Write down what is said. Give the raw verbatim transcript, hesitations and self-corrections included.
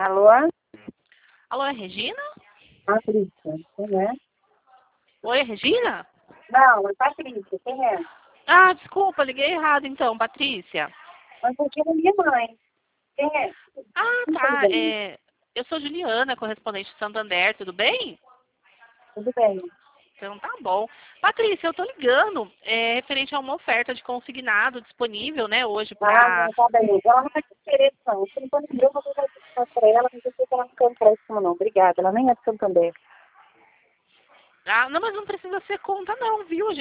Alô? Alô, é Regina? Patrícia, quem é? Oi, é Regina? Não, é Patrícia, quem é? Ah, desculpa, liguei errado então, Patrícia. Mas eu tinha minha mãe. Quem é? Ah, Não tá tá. ligando. É, eu sou Juliana, correspondente de Santander, tudo bem? Tudo bem. Então tá bom. Patrícia, eu tô ligando é, referente a uma oferta de consignado disponível, né, hoje Ah, para... não, tá bem. Ela não vai ter interesse, não. Se não for ninguém, eu vou tentar passar pra ela, mas eu sei que ela não quer empréstimo, não. Obrigada. Ela nem é de Santander. Ah, não, mas não precisa ser conta não, viu?